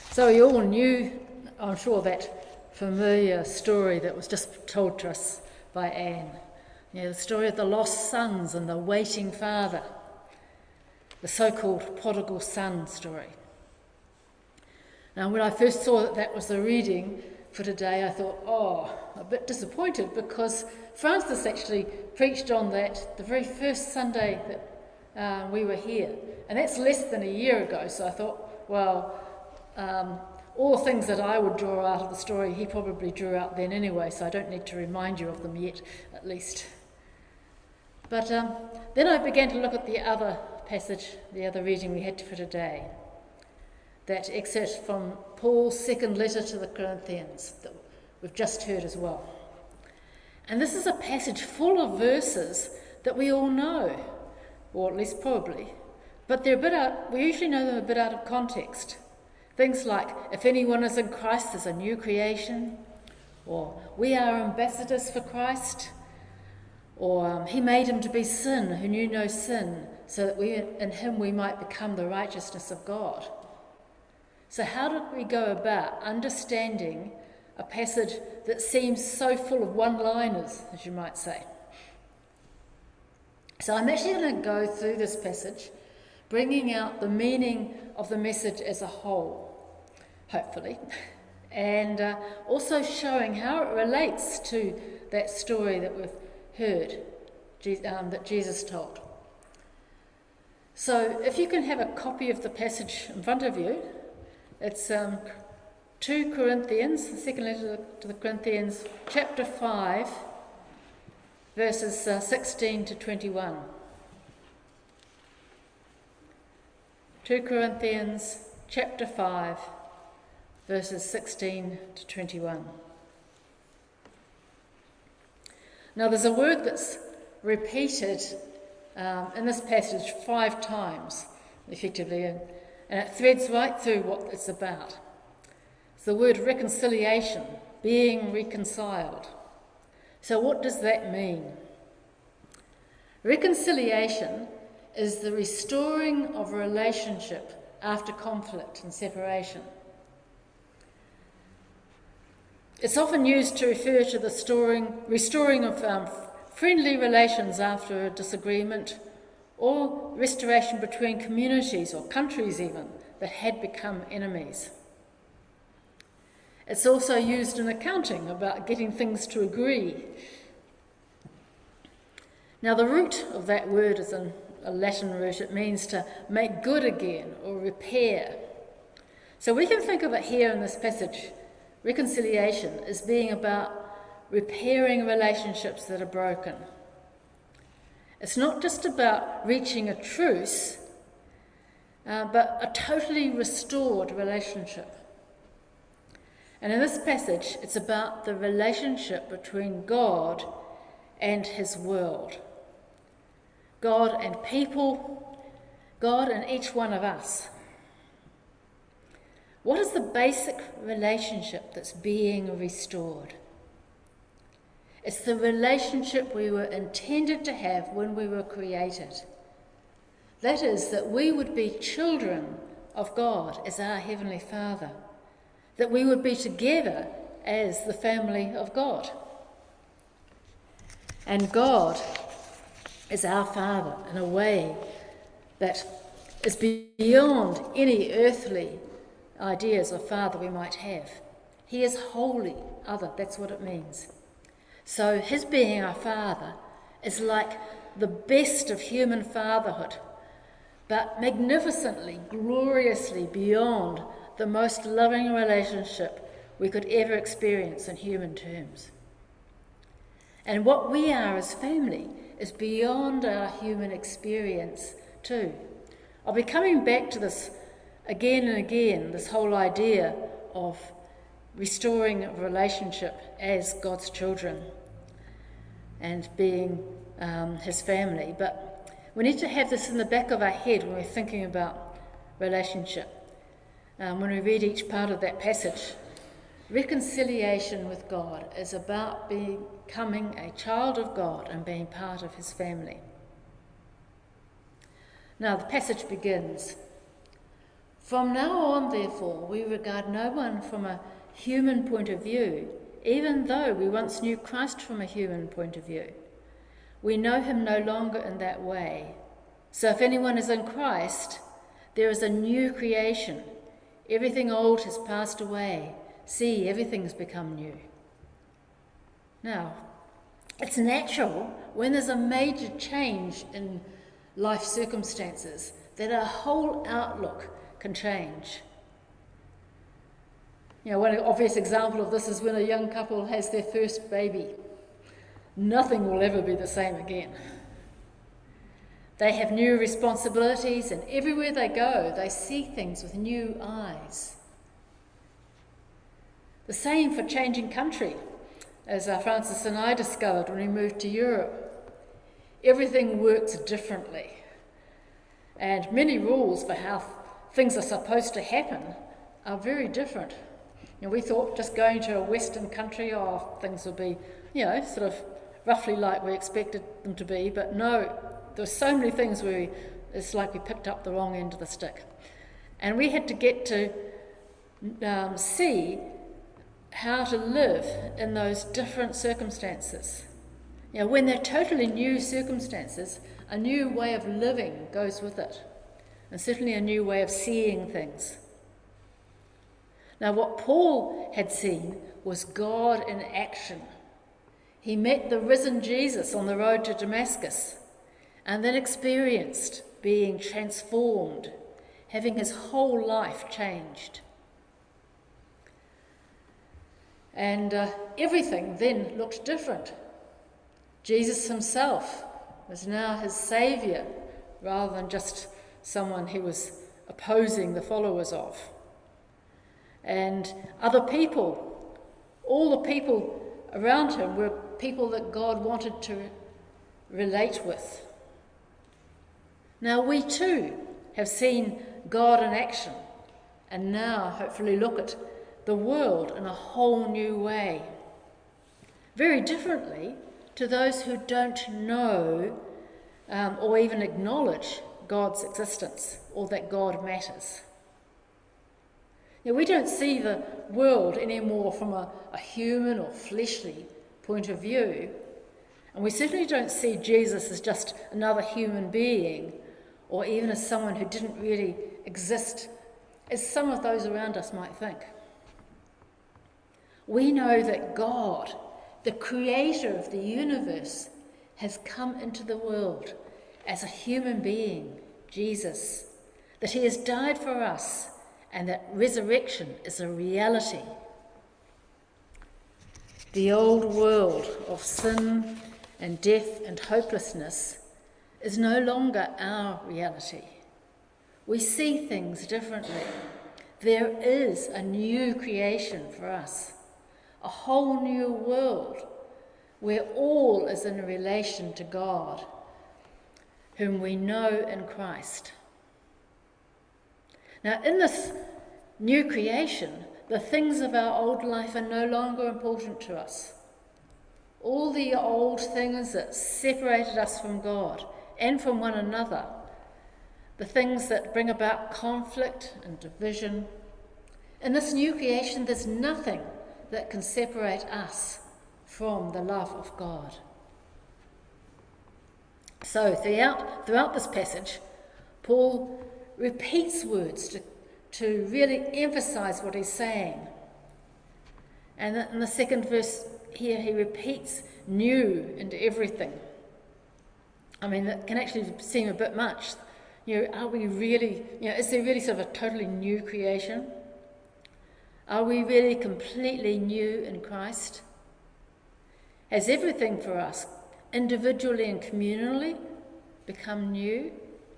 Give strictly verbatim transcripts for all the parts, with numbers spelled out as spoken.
So we all knew, I'm sure, that familiar story that was just told to us by Anne. You know, the story of the lost sons and the waiting father, the so-called prodigal son story. Now, when I first saw that that was the reading for today, I thought, oh, a bit disappointed, because Francis actually preached on that the very first Sunday that uh, we were here. And that's less than a year ago, so I thought, well, um, all the things that I would draw out of the story, he probably drew out then anyway, so I don't need to remind you of them yet, at least. But um, then I began to look at the other passage, the other reading we had for today. That excerpt from Paul's second letter to the Corinthians that we've just heard as well. And this is a passage full of verses that we all know, or at least probably, but they're a bit out, we usually know them a bit out of context. Things like, if anyone is in Christ, there's a new creation, or we are ambassadors for Christ, or um, he made him to be sin who knew no sin, so that we in him we might become the righteousness of God. So how did we go about understanding a passage that seems so full of one-liners, as you might say? So I'm actually going to go through this passage, bringing out the meaning of the message as a whole, hopefully, and uh, also showing how it relates to that story that we've heard, um, that Jesus told. So if you can have a copy of the passage in front of you, it's um, two Corinthians, the second letter to the Corinthians, chapter five, verses uh, sixteen to twenty-one. two Corinthians, chapter five, verses sixteen to twenty-one. Now there's a word that's repeated um, in this passage five times, effectively, and, and it threads right through what it's about. It's the word reconciliation, being reconciled. So what does that mean? Reconciliation is the restoring of a relationship after conflict and separation. It's often used to refer to the storing, restoring of um, friendly relations after a disagreement, or restoration between communities or countries even that had become enemies. It's also used in accounting about getting things to agree. Now the root of that word is in a Latin root. It means to make good again or repair. So we can think of it here in this passage, reconciliation, as being about repairing relationships that are broken. It's not just about reaching a truce, uh, but a totally restored relationship. And in this passage, it's about the relationship between God and his world. God and people, God and each one of us. What is the basic relationship that's being restored? It's the relationship we were intended to have when we were created. That is, that we would be children of God as our Heavenly Father. That we would be together as the family of God. And God is our Father in a way that is beyond any earthly ideas of Father we might have. He is wholly other, that's what it means. So his being our Father is like the best of human fatherhood, but magnificently, gloriously beyond the most loving relationship we could ever experience in human terms. And what we are as family is beyond our human experience too. I'll be coming back to this again and again, this whole idea of restoring a relationship as God's children and being um, his family. But we need to have this in the back of our head when we're thinking about relationship. Um, when we read each part of that passage, reconciliation with God is about becoming a child of God and being part of his family. Now the passage begins, From now on, therefore, we regard no one from a human point of view, even though we once knew Christ from a human point of view. We know him no longer in that way. So if anyone is in Christ, there is a new creation. Everything old has passed away. See, everything's become new. Now, it's natural when there's a major change in life circumstances that our whole outlook can change. You know, one obvious example of this is when a young couple has their first baby. Nothing will ever be the same again. They have new responsibilities, and everywhere they go, they see things with new eyes. The same for changing country, as uh, Francis and I discovered when we moved to Europe. Everything works differently, and many rules for how things are supposed to happen are very different. You know, we thought just going to a Western country, oh, things will be, you know, sort of roughly like we expected them to be, but no, there were so many things where we, it's like we picked up the wrong end of the stick. And we had to get to um, see how to live in those different circumstances. You know, when they're totally new circumstances, a new way of living goes with it, and certainly a new way of seeing things. Now, what Paul had seen was God in action. He met the risen Jesus on the road to Damascus, and then experienced being transformed, having his whole life changed. And uh, everything then looked different. Jesus himself was now his saviour, rather than just someone he was opposing the followers of. And other people, all the people around him were people that God wanted to relate with. Now we too have seen God in action, and now hopefully look at the world in a whole new way, very differently to those who don't know um, or even acknowledge God's existence or that God matters. Now, we don't see the world anymore from a, a human or fleshly point of view, and we certainly don't see Jesus as just another human being, or even as someone who didn't really exist, as some of those around us might think. We know that God, the creator of the universe, has come into the world as a human being, Jesus, that he has died for us, and that resurrection is a reality. The old world of sin and death and hopelessness is no longer our reality. We see things differently. There is a new creation for us, a whole new world where all is in relation to God, whom we know in Christ. Now, in this new creation, the things of our old life are no longer important to us. All the old things that separated us from God and from one another, the things that bring about conflict and division, in this new creation, there's nothing that can separate us from the love of God. So throughout, throughout this passage, Paul repeats words to, to really emphasize what he's saying. And in the second verse here, he repeats new into everything. I mean, that can actually seem a bit much. You know, are we really, you know, is there really sort of a totally new creation? Are we really completely new in Christ? Has everything for us, individually and communally, become new?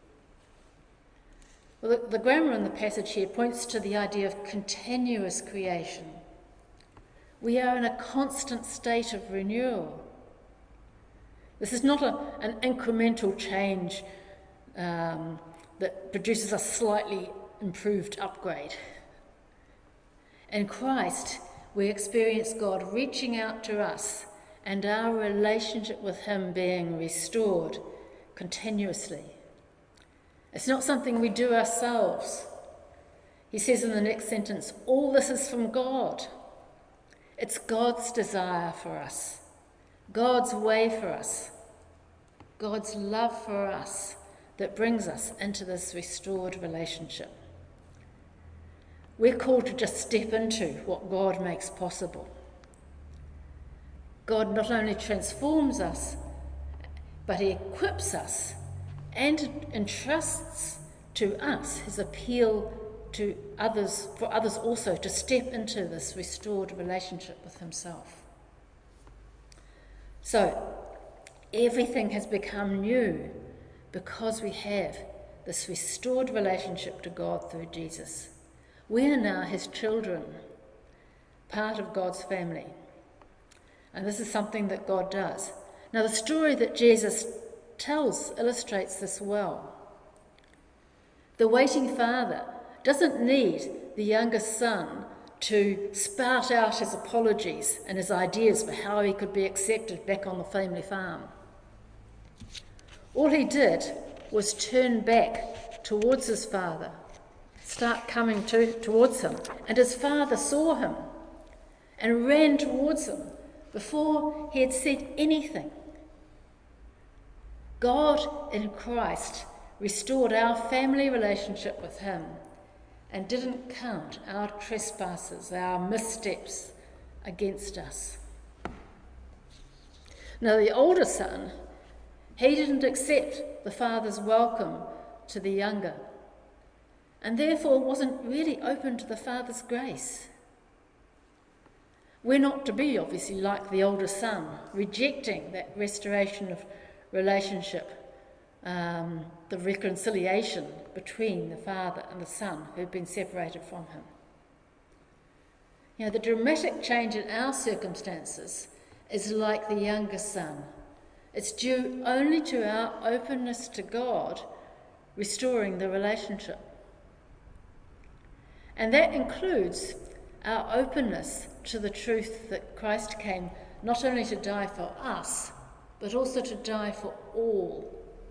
Well, the, the grammar in the passage here points to the idea of continuous creation. We are in a constant state of renewal. This is not a, an incremental change um, that produces a slightly improved upgrade. In Christ, we experience God reaching out to us and our relationship with him being restored continuously. It's not something we do ourselves. He says in the next sentence, all this is from God. It's God's desire for us, God's way for us, God's love for us that brings us into this restored relationship. We're called to just step into what God makes possible. God not only transforms us, but he equips us and entrusts to us his appeal to others, for others also to step into this restored relationship with himself. So, everything has become new because we have this restored relationship to God through Jesus. We are now his children, part of God's family. And this is something that God does. Now, the story that Jesus tells illustrates this well. The waiting father doesn't need the younger son to spout out his apologies and his ideas for how he could be accepted back on the family farm. All he did was turn back towards his father, start coming to, towards him, and his father saw him and ran towards him before he had said anything. God in Christ restored our family relationship with him and didn't count our trespasses, our missteps against us. Now, the older son, he didn't accept the father's welcome to the younger, and therefore wasn't really open to the father's grace. We're not to be, obviously, like the older son, rejecting that restoration of relationship, um, the reconciliation between the father and the son who had been separated from him. You know, the dramatic change in our circumstances is like the younger son. It's due only to our openness to God restoring the relationship. And that includes our openness to the truth that Christ came not only to die for us, but also to die for all.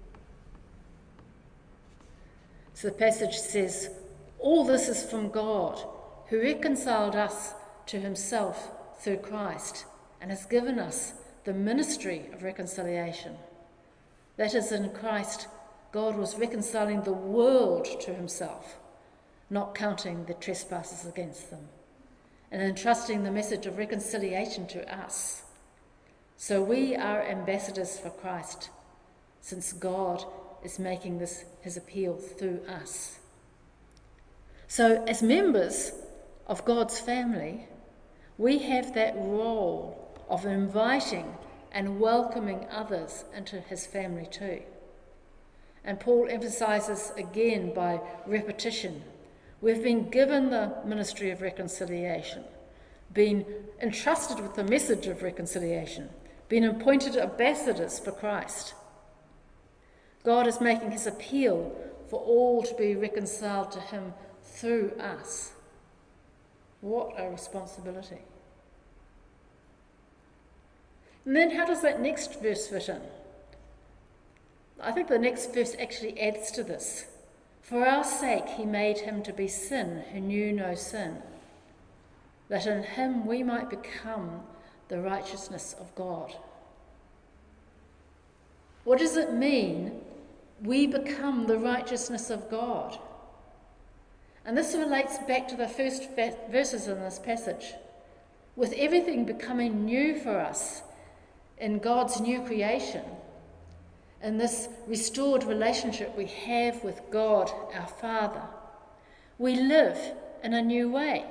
So the passage says, all this is from God, who reconciled us to himself through Christ and has given us the ministry of reconciliation. That is, in Christ, God was reconciling the world to himself, not counting the trespasses against them, and entrusting the message of reconciliation to us. So we are ambassadors for Christ, since God is making this his appeal through us. So as members of God's family, we have that role of inviting and welcoming others into his family too. And Paul emphasises again by repetition, we've been given the ministry of reconciliation, been entrusted with the message of reconciliation, been appointed ambassadors for Christ. God is making his appeal for all to be reconciled to him through us. What a responsibility. And then how does that next verse fit in? I think the next verse actually adds to this. For our sake he made him to be sin who knew no sin, that in him we might become the righteousness of God. What does it mean we become the righteousness of God? And this relates back to the first verses in this passage. With everything becoming new for us in God's new creation, in this restored relationship we have with God, our Father, we live in a new way.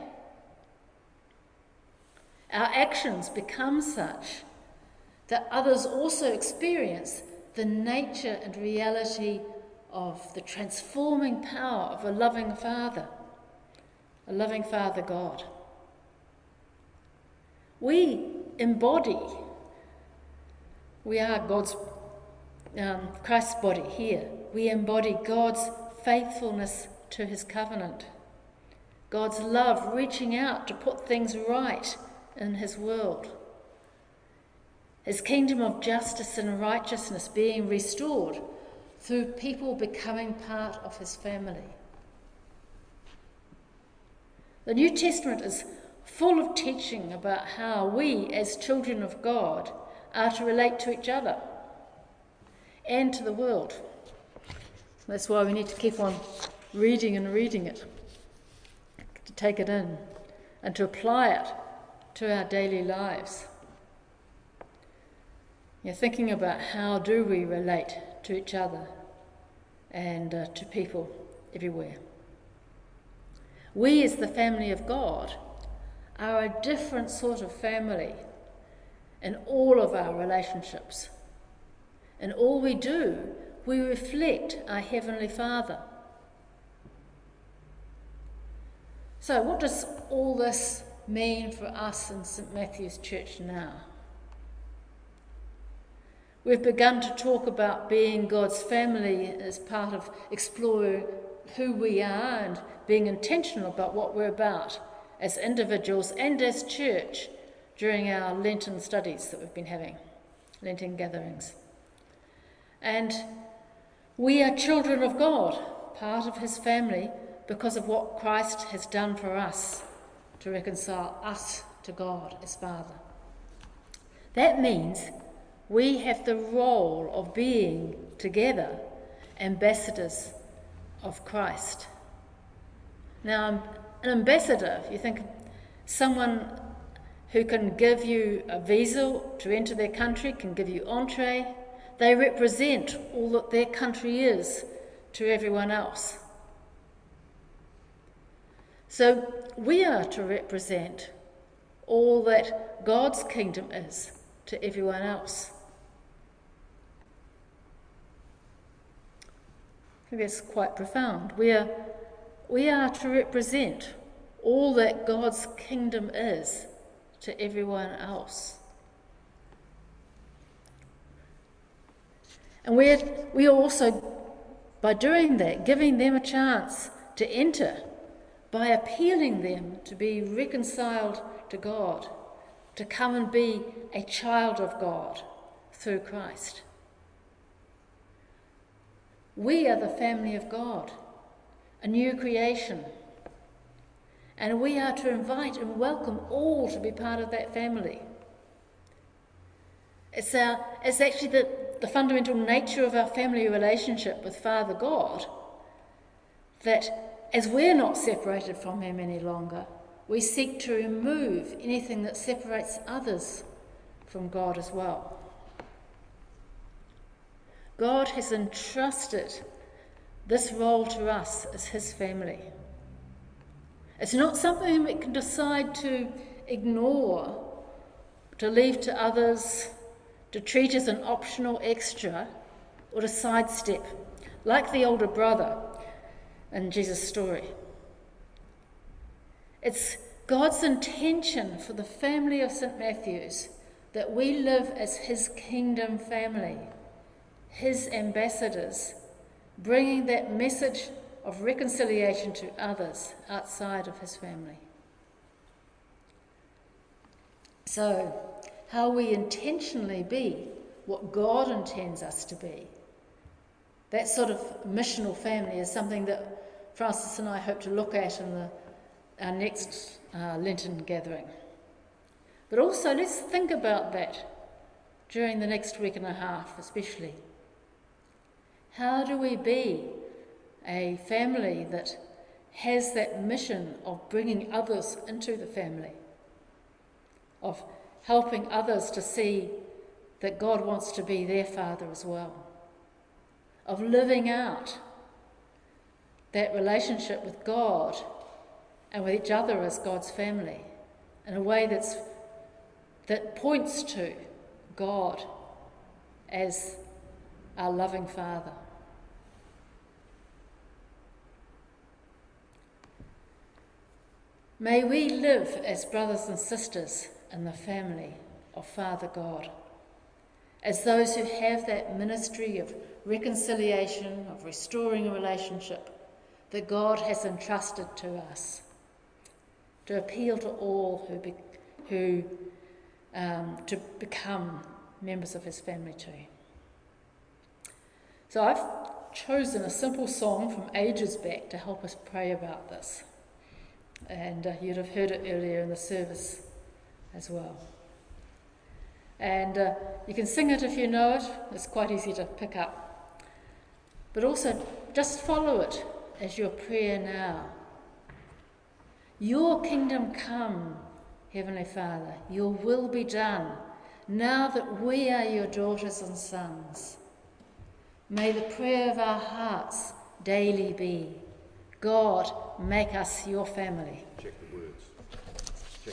Our actions become such that others also experience the nature and reality of the transforming power of a loving Father, a loving Father God. We embody, we are God's, um, Christ's body here. We embody God's faithfulness to his covenant, God's love reaching out to put things right in his world, his kingdom of justice and righteousness being restored through people becoming part of his family. The New Testament is full of teaching about how we, as children of God, are to relate to each other and to the world. That's why we need to keep on reading and reading it, to take it in and to apply it to our daily lives. You're thinking about how do we relate to each other and uh, to people everywhere. We, as the family of God, are a different sort of family in all of our relationships. In all we do, we reflect our Heavenly Father. So what does all this mean for us in St Matthew's Church now? We've begun to talk about being God's family as part of exploring who we are and being intentional about what we're about as individuals and as church during our Lenten studies that we've been having, Lenten gatherings. And we are children of God, part of his family, because of what Christ has done for us to reconcile us to God as Father. That means we have the role of being together ambassadors of Christ. Now, an ambassador, if you think someone who can give you a visa to enter their country, can give you entree, they represent all that their country is to everyone else. So we are to represent all that God's kingdom is to everyone else. I think that's quite profound. We are, we are to represent all that God's kingdom is to everyone else. And we're, we are also, by doing that, giving them a chance to enter by appealing them to be reconciled to God, to come and be a child of God through Christ. We are the family of God, a new creation, and we are to invite and welcome all to be part of that family. It's, our, it's actually the, the fundamental nature of our family relationship with Father God that as we're not separated from him any longer, we seek to remove anything that separates others from God as well. God has entrusted this role to us as his family. It's not something we can decide to ignore, to leave to others, to treat as an optional extra, or to sidestep, like the older brother in Jesus' story. It's God's intention for the family of St Matthew's that we live as his kingdom family, his ambassadors, bringing that message of reconciliation to others outside of his family. So, how we intentionally be what God intends us to be, that sort of missional family is something that Francis and I hope to look at in the, our next uh, Lenten gathering. But also, let's think about that during the next week and a half, especially. How do we be a family that has that mission of bringing others into the family, of helping others to see that God wants to be their Father as well, of living out that relationship with God and with each other as God's family in a way that's that points to God as our loving Father. May we live as brothers and sisters in the family of Father God, as those who have that ministry of reconciliation, of restoring a relationship that God has entrusted to us, to appeal to all who, be, who um, to become members of his family too. So I've chosen a simple song from ages back to help us pray about this. And uh, you'd have heard it earlier in the service as well. And uh, you can sing it if you know it. It's quite easy to pick up. But also, just follow it as your prayer now. Your kingdom come, Heavenly Father. Your will be done, now that we are your daughters and sons. May the prayer of our hearts daily be, God, make us your family. Check the words.